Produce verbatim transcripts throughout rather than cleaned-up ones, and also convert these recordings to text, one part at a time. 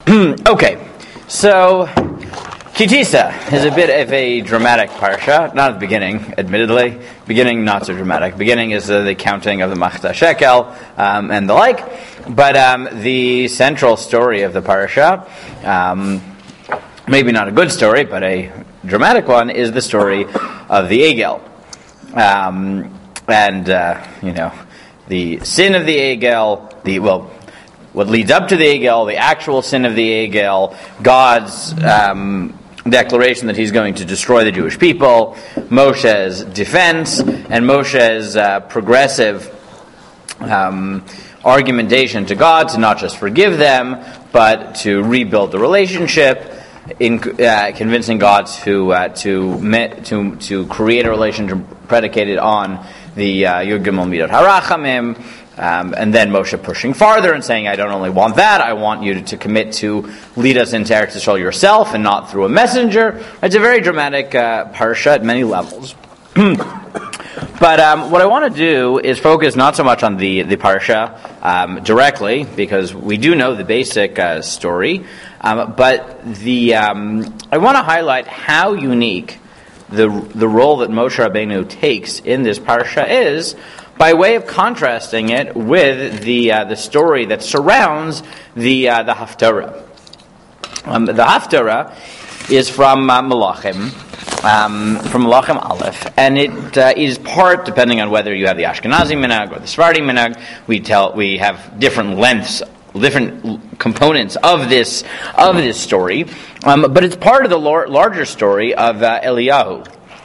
Okay, so Kitisa is a bit of a dramatic parsha. Not at the beginning, admittedly. Beginning, not so dramatic. Beginning is uh, the counting of the Machta Shekel um, and the like. But um, the central story of the parsha, um, maybe not a good story, but a dramatic one, is the story of the Egel. Um, and, uh, you know, the sin of the Egel, the, well, what leads up to the Egel, the actual sin of the Egel, God's um, declaration that he's going to destroy the Jewish people, Moshe's defense, and Moshe's uh, progressive um, argumentation to God to not just forgive them, but to rebuild the relationship, in uh, convincing God to uh, to to to create a relationship predicated on the uh, Yud Gimel Midot Harachamim. Um, and then Moshe pushing farther and saying, I don't only want that, I want you to, to commit to lead us into Eretz Yisrael yourself and not through a messenger. It's a very dramatic uh, parsha at many levels. But um, what I want to do is focus not so much on the, the parsha um, directly, because we do know the basic uh, story, um, but the um, I want to highlight how unique the the role that Moshe Rabbeinu takes in this parsha is, by way of contrasting it with the uh, the story that surrounds the uh, the Haftarah. Um, the Haftarah is from uh, Malachim, um, from Malachim Aleph, and it uh, is part, depending on whether you have the Ashkenazi minhag or the Sephardi minhag. We tell we have different lengths, different components of this of this story, um, but it's part of the lar- larger story of uh, Eliyahu.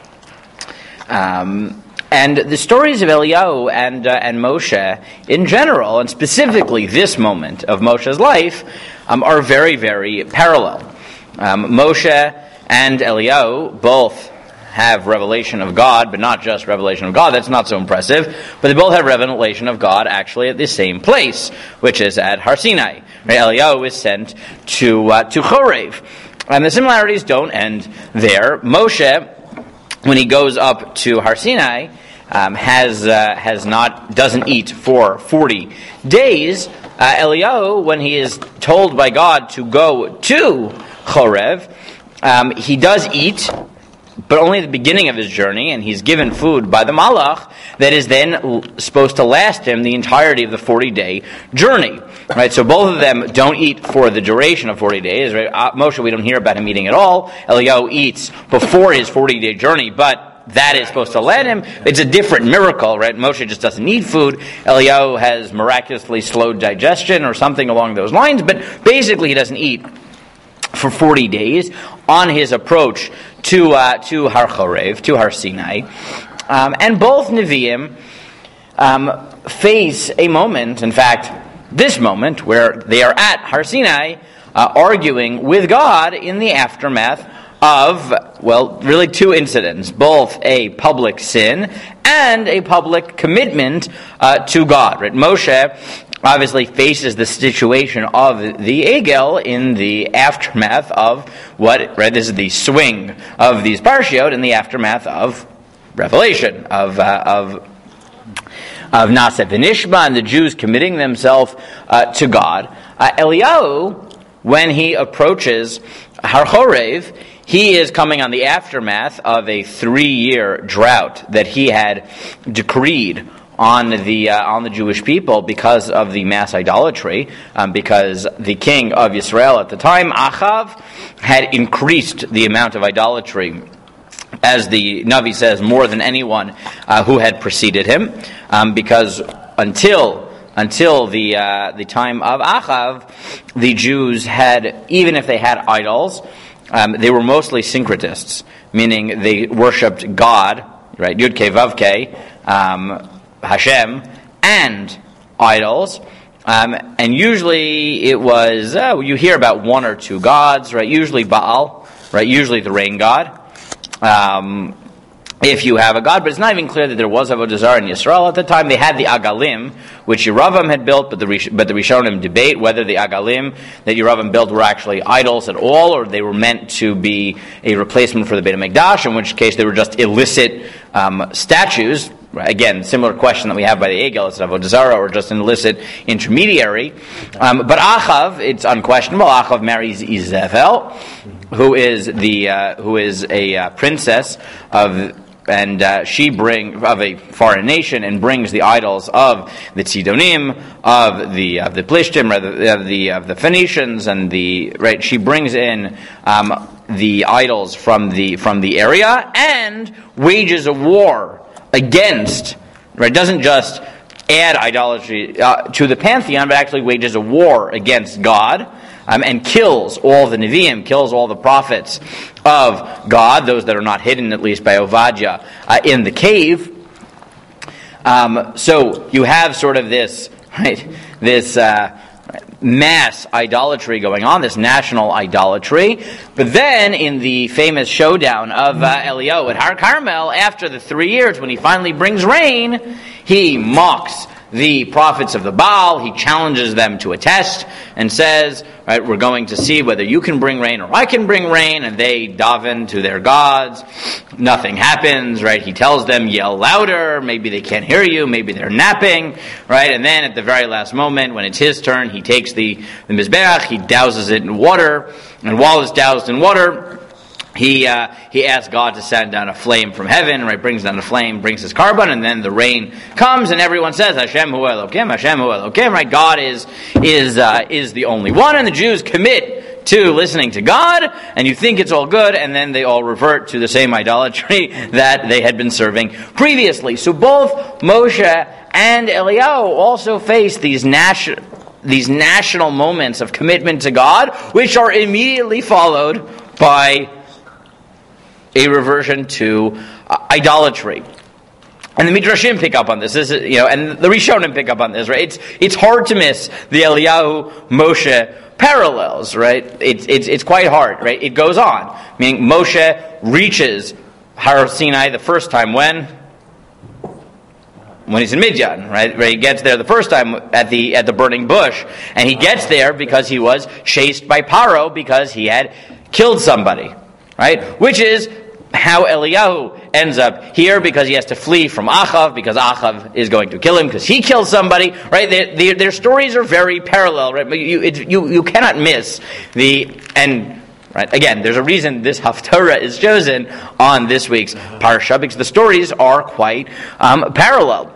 Um, And the stories of Eliyahu and uh, and Moshe in general, and specifically this moment of Moshe's life, um, are very, very parallel. Um, Moshe and Eliyahu both have revelation of God, but not just revelation of God. That's not so impressive. But they both have revelation of God actually at the same place, which is at Har Sinai. Right? Eliyahu is sent to uh, to Chorev, and the similarities don't end there. Moshe, when he goes up to Har Sinai, Um, has uh, has not doesn't eat for forty days. Uh, Eliyahu, when he is told by God to go to Chorev, um, he does eat, but only at the beginning of his journey, and he's given food by the Malach that is then l- supposed to last him the entirety of the forty-day journey. Right, so both of them don't eat for the duration of forty days. Right? Uh, Moshe, we don't hear about him eating at all. Eliyahu eats before his forty-day journey, but that is supposed to let him. It's a different miracle, right? Moshe just doesn't need food. Eliyahu has miraculously slowed digestion or something along those lines, but basically he doesn't eat for forty days on his approach to uh, to Har Chorev, to Har Sinai. Um, and both Nevi'im um, face a moment, in fact, this moment, where they are at Har Sinai, uh, arguing with God in the aftermath of, well, really two incidents, both a public sin and a public commitment uh, to God. Right? Moshe obviously faces the situation of the Egel in the aftermath of what, right, this is the swing of these parshiot in the aftermath of Revelation, of uh, of of Naseh v'Nishma, and the Jews committing themselves uh, to God. Uh, Eliyahu, when he approaches Har Chorev, he is coming on the aftermath of a three-year drought that he had decreed on the uh, on the Jewish people because of the mass idolatry, um, because the king of Israel at the time, Achav, had increased the amount of idolatry, as the Navi says, more than anyone uh, who had preceded him, um, because until Until the uh, the time of Achav, the Jews had, even if they had idols, um, they were mostly syncretists, meaning they worshipped God, right, Yud Kei Vav Kei, um, Hashem, and idols. Um, and usually it was, uh, you hear about one or two gods, right, usually Baal, right, usually the rain god. Um, If you have a god, but it's not even clear that there was Avodah Zarah in Yisrael at the time. They had the Agalim, which Yeravam had built, but the but the Rishonim debate whether the Agalim that Yeravam built were actually idols at all, or they were meant to be a replacement for the Beit HaMikdash, in which case they were just illicit um, statues, Again, similar question that we have by the Egel, is it Avodah Zarah or just an illicit intermediary? Um, but Achav, it's unquestionable. Achav marries Izebel, who is the uh, who is a uh, princess of, and uh, she bring of a foreign nation, and brings the idols of the Tzidonim, of the of the Plishtim, rather of the of the Phoenicians, and the right. She brings in um, the idols from the from the area and wages a war against, right, doesn't just add idolatry uh, to the pantheon, but actually wages a war against God, um, and kills all the Nevi'im, kills all the prophets of God, those that are not hidden, at least by Ovadia, uh, in the cave. Um, so you have sort of this, right, this uh, mass idolatry going on, this national idolatry. But then in the famous showdown of uh, Eliyahu at Har Carmel, after the three years when he finally brings rain, he mocks the prophets of the Baal. He challenges them to a test and says, right, we're going to see whether you can bring rain or I can bring rain. And they daven to their gods. Nothing happens, right? He tells them, yell louder. Maybe they can't hear you. Maybe they're napping, right? And then at the very last moment, when it's his turn, he takes the, the Mizbeach, he douses it in water. And while it's doused in water, He uh, he asks God to send down a flame from heaven, right? Brings down a flame, brings his carbon, and then the rain comes, and everyone says, Hashem hu Elokim, Hashem hu Elokim, right? God is is uh, is the only one, and the Jews commit to listening to God, and you think it's all good, and then they all revert to the same idolatry that they had been serving previously. So both Moshe and Eliyahu also face these national these national moments of commitment to God, which are immediately followed by a reversion to uh, idolatry. And the Midrashim pick up on this. This is, you know, and the Rishonim pick up on this, right? It's it's hard to miss the Eliyahu Moshe parallels, right? It's it's it's quite hard, right? It goes on, meaning Moshe reaches Har Sinai the first time when when he's in Midian, right? Where he gets there the first time at the at the burning bush, and he gets there because he was chased by Paro because he had killed somebody, right? Which is how Eliyahu ends up here, because he has to flee from Achav, because Achav is going to kill him because he killed somebody, right? They, they, their stories are very parallel, right? But you, it, you, you cannot miss the, and right, again, there's a reason this Haftarah is chosen on this week's Parsha, because the stories are quite um, parallel.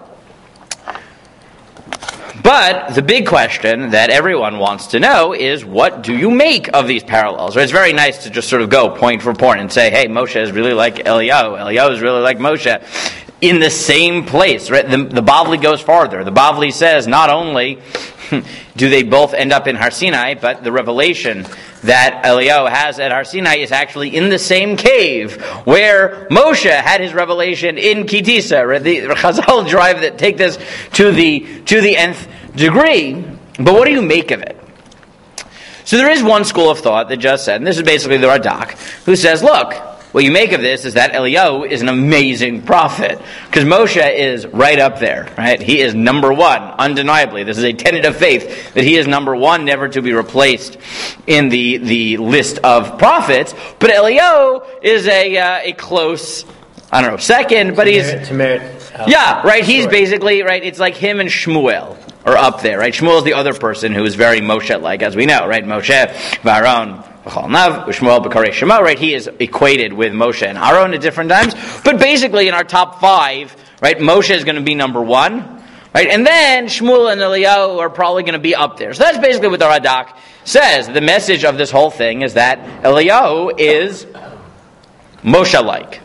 But the big question that everyone wants to know is, what do you make of these parallels? It's very nice to just sort of go point for point and say, hey, Moshe is really like Eliyahu, Eliyahu is really like Moshe, in the same place. Right? The, the Bavli goes farther. The Bavli says not only do they both end up in Har Sinai, but the revelation that Eliyahu has at Har Sinai is actually in the same cave where Moshe had his revelation in Kitisa. Right? The Chazal drive that take this to the to the nth degree. But what do you make of it? So there is one school of thought that just said, and this is basically the Radak, who says, look, what you make of this is that Eliyahu is an amazing prophet, because Moshe is right up there, right? He is number one, undeniably. This is a tenet of faith, that he is number one, never to be replaced in the, the list of prophets. But Eliyahu is a uh, a close, I don't know, second, but he's... To merit, uh, yeah, right, he's basically, right, it's like him and Shmuel are up there, right? Shmuel is the other person who is very Moshe-like, as we know, right? Moshe, Varon, Nav, Shmuel, B'karei Shema, right? He is equated with Moshe and Aaron at different times. But basically in our top five, right, Moshe is going to be number one, right? And then Shmuel and Eliyahu are probably going to be up there. So that's basically what the Radak says. The message of this whole thing is that Eliyahu is Moshe-like.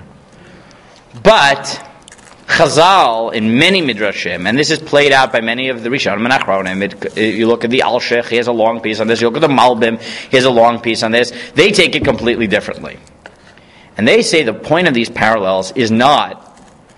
But Chazal, in many Midrashim, and this is played out by many of the Rishonim and Achronim, it, you look at the Al-Shech, he has a long piece on this, you look at the Malbim, he has a long piece on this, they take it completely differently. And they say the point of these parallels is not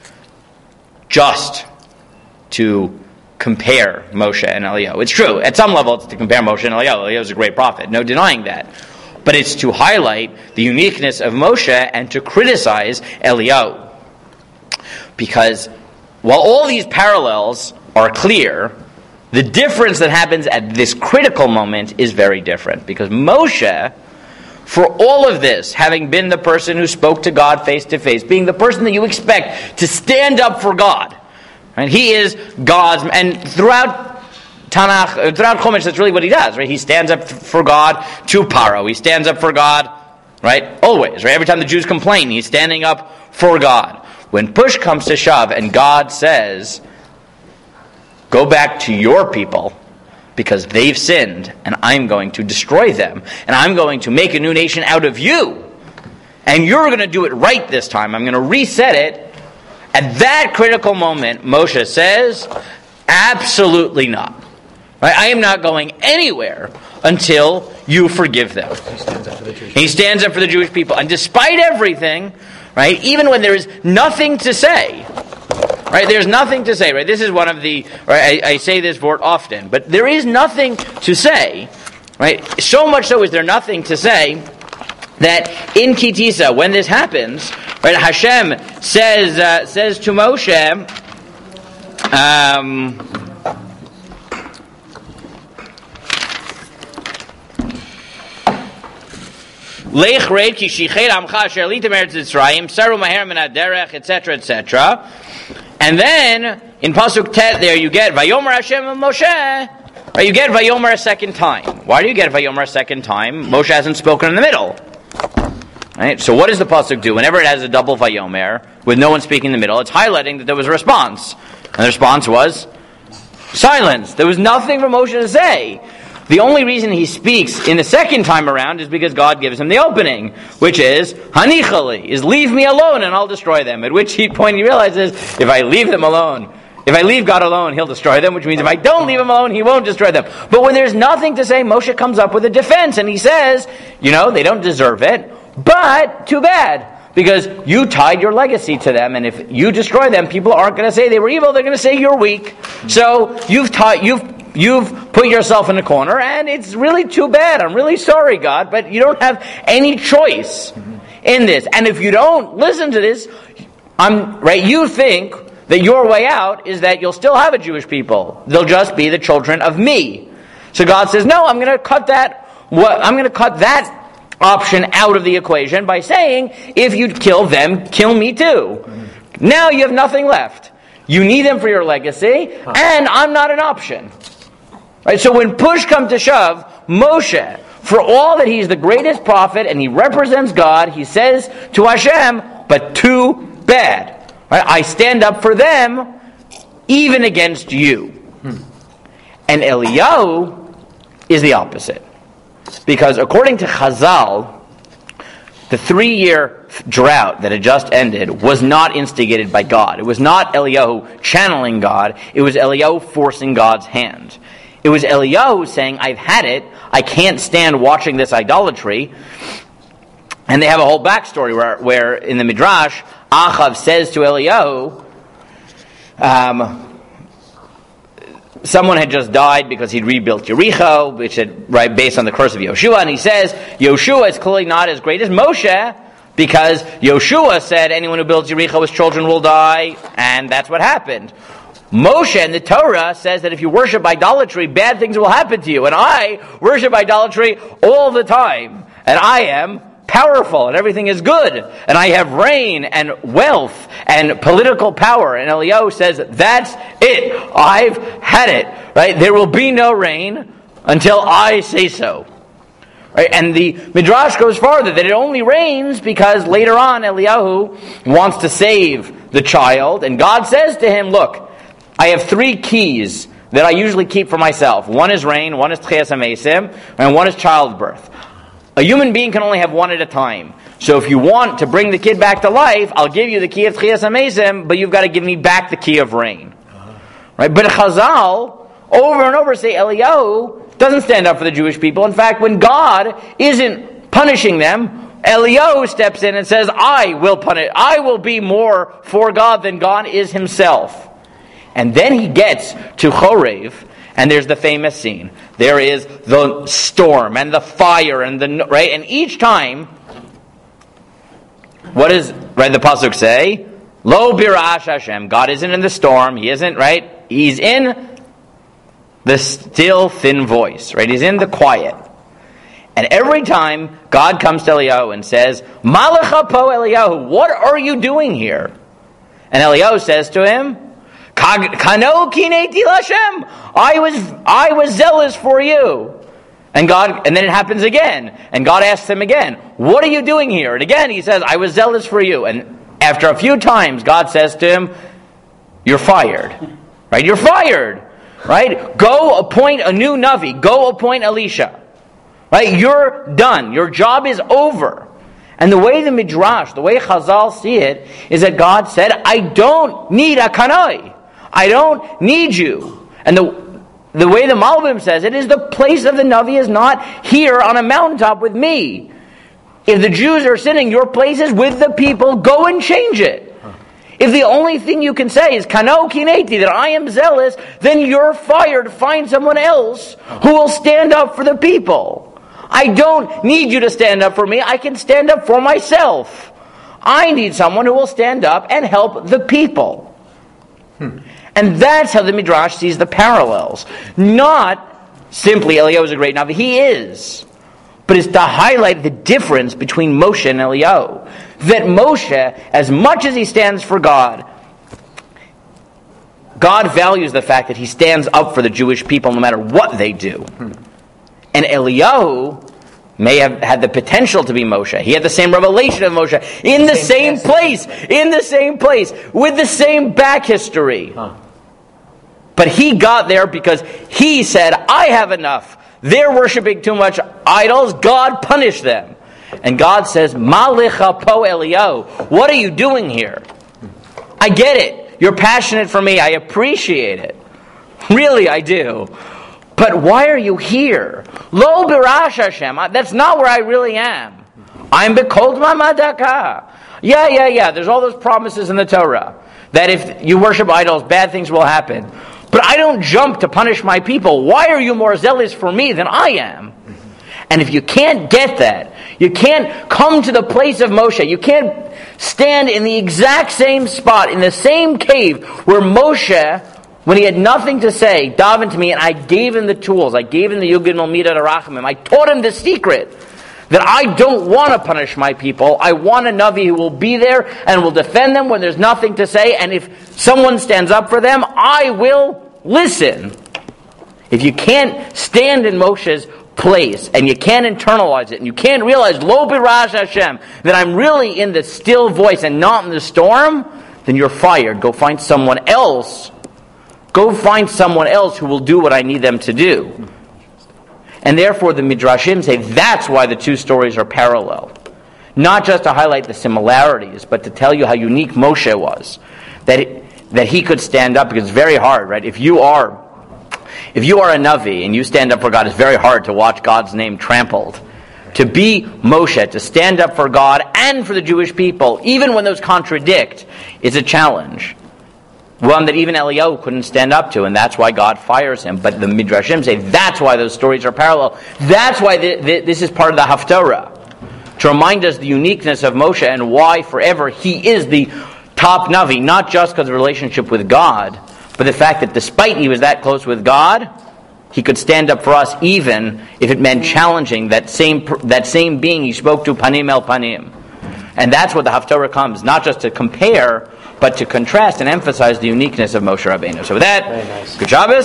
just to compare Moshe and Eliyahu. It's true, at some level it's to compare Moshe and Eliyahu. Eliyahu is a great prophet, no denying that. But it's to highlight the uniqueness of Moshe and to criticize Eliyahu. Because while all these parallels are clear, the difference that happens at this critical moment is very different. Because Moshe for all of this, having been the person who spoke to God face to face, being the person that you expect to stand up for God, right? He is God's, and throughout Tanakh, throughout Chumash, that's really what he does, right? He stands up for God to Paro. He stands up for God, right? Always, right? Every time the Jews complain, he's standing up for God. When push comes to shove and God says, go back to your people because they've sinned and I'm going to destroy them and I'm going to make a new nation out of you and you're going to do it right this time. I'm going to reset it. At that critical moment, Moshe says, absolutely not. Right? I am not going anywhere until you forgive them. He stands up for the Jewish people. He stands up for the Jewish people. And despite everything, right, even when there is nothing to say, right, there's nothing to say, right? This is one of the, right, I, I say this word often, but there is nothing to say, right? So much so is there nothing to say that in Ki Tisa, when this happens, right, Hashem says uh, says to Moshe, um, Lech reid ki shichet amcha asher litem eretz Mitzrayim saru maher min haderech, et cetera, et cetera. And then in pasuk Tet, there you get Vayomer Hashem and Moshe. Right, you get Vayomer a second time. Why do you get Vayomer a second time? Moshe hasn't spoken in the middle. Right? So what does the pasuk do? Whenever it has a double Vayomer with no one speaking in the middle, it's highlighting that there was a response, and the response was silence. There was nothing for Moshe to say. The only reason he speaks in the second time around is because God gives him the opening, which is, Hanichali, is leave me alone and I'll destroy them. At which point he realizes, if I leave them alone, if I leave God alone, he'll destroy them, which means if I don't leave him alone, he won't destroy them. But when there's nothing to say, Moshe comes up with a defense, and he says, you know, they don't deserve it, but too bad. Because you tied your legacy to them, and if you destroy them, people aren't going to say they were evil, they're going to say you're weak. So you've taught, you've You've put yourself in a corner, and it's really too bad. I'm really sorry, God, but you don't have any choice in this. And if you don't listen to this, I'm right. You think that your way out is that you'll still have a Jewish people. They'll just be the children of me. So God says, no, I'm going to cut that. What I'm going to cut that option out of the equation by saying, if you kill them, kill me too. Now you have nothing left. You need them for your legacy, and I'm not an option. Right, so when push comes to shove, Moshe, for all that he's the greatest prophet and he represents God, he says to Hashem, but too bad. Right, I stand up for them even against you. Hmm. And Eliyahu is the opposite. Because according to Chazal, the three-year drought that had just ended was not instigated by God. It was not Eliyahu channeling God. It was Eliyahu forcing God's hand. It was Eliyahu saying, I've had it. I can't stand watching this idolatry. And they have a whole backstory where, where in the Midrash, Achav says to Eliyahu, um, someone had just died because he'd rebuilt Yericho, which had, right, based on the curse of Yoshua. And he says, Yoshua is clearly not as great as Moshe, because Yoshua said, anyone who builds Yericho, his children will die. And that's what happened. Moshe in the Torah says that if you worship idolatry, bad things will happen to you. And I worship idolatry all the time. And I am powerful and everything is good. And I have reign and wealth and political power. And Eliyahu says, that's it. I've had it. Right? There will be no rain until I say so. Right? And the Midrash goes farther, that it only rains because later on Eliyahu wants to save the child. And God says to him, look, I have three keys that I usually keep for myself. One is rain, one is Tchias HaMesim, and one is childbirth. A human being can only have one at a time. So if you want to bring the kid back to life, I'll give you the key of Tchias HaMesim, but you've got to give me back the key of rain. Right? But Chazal, over and over, say Eliyahu doesn't stand up for the Jewish people. In fact, when God isn't punishing them, Eliyahu steps in and says, I will punish. I will be more for God than God is himself. And then he gets to Chorev, and there's the famous scene. There is the storm and the fire and the right. And each time, what does right the pasuk say? Lo birash Hashem. God isn't in the storm. He isn't right. He's in the still, thin voice. Right. He's in the quiet. And every time God comes to Eliyahu and says, Malacha po Eliyahu, what are you doing here? And Eliyahu says to him, Kano kineti lashem, I was I was zealous for you. And God, and then it happens again. And God asks him again, what are you doing here? And again he says, I was zealous for you. And after a few times, God says to him, you're fired. Right? You're fired. Right? Go appoint a new Navi. Go appoint Elisha. Right? You're done. Your job is over. And the way the Midrash, the way Chazal see it, is that God said, I don't need a kanoi. I don't need you. And the the way the Malbim says it is the place of the Navi is not here on a mountaintop with me. If the Jews are sinning, your place is with the people. Go and change it. If the only thing you can say is Kano kineti, that I am zealous, then you're fired. Find someone else who will stand up for the people. I don't need you to stand up for me. I can stand up for myself. I need someone who will stand up and help the people. Hmm. And that's how the Midrash sees the parallels. Not simply Eliyahu is a great Navi. He is. But it's to highlight the difference between Moshe and Eliyahu. That Moshe, as much as he stands for God, God values the fact that he stands up for the Jewish people no matter what they do. Hmm. And Eliyahu may have had the potential to be Moshe. He had the same revelation of Moshe in the same place, in the same place, with the same back history. Huh. But he got there because he said, I have enough. They're worshiping too much idols. God punish them. And God says, Malicha po Eliyahu. What are you doing here? I get it. You're passionate for me. I appreciate it. Really, I do. But why are you here? Lo birash Hashem. That's not where I really am. I'm bekold mamadaka. Yeah, yeah, yeah. There's all those promises in the Torah that if you worship idols, bad things will happen. But I don't jump to punish my people. Why are you more zealous for me than I am? And if you can't get that, you can't come to the place of Moshe, you can't stand in the exact same spot, in the same cave where Moshe, when he had nothing to say, davened to me, and I gave him the tools. I gave him the Yugid Milmida to Rachamim. I taught him the secret that I don't want to punish my people. I want a Navi who will be there and will defend them when there's nothing to say. And if someone stands up for them, I will listen. If you can't stand in Moshe's place and you can't internalize it and you can't realize, Lo birash Hashem, that I'm really in the still voice and not in the storm, then you're fired. Go find someone else. Go find someone else who will do what I need them to do. And therefore the Midrashim say that's why the two stories are parallel. Not just to highlight the similarities, but to tell you how unique Moshe was. That it, that he could stand up, because it's very hard, right? If you are if you are a Navi and you stand up for God, it's very hard to watch God's name trampled. To be Moshe, to stand up for God and for the Jewish people, even when those contradict, is a challenge. One that even Eliyahu couldn't stand up to, and that's why God fires him. But the Midrashim say that's why those stories are parallel. That's why the, the, this is part of the Haftarah, to remind us the uniqueness of Moshe and why forever he is the top Navi, not just because of the relationship with God, but the fact that despite he was that close with God, he could stand up for us even if it meant challenging that same that same being he spoke to panim el panim. And that's what the Haftarah comes, not just to compare, but to contrast and emphasize the uniqueness of Moshe Rabbeinu. So with that, nice. Good Shabbos.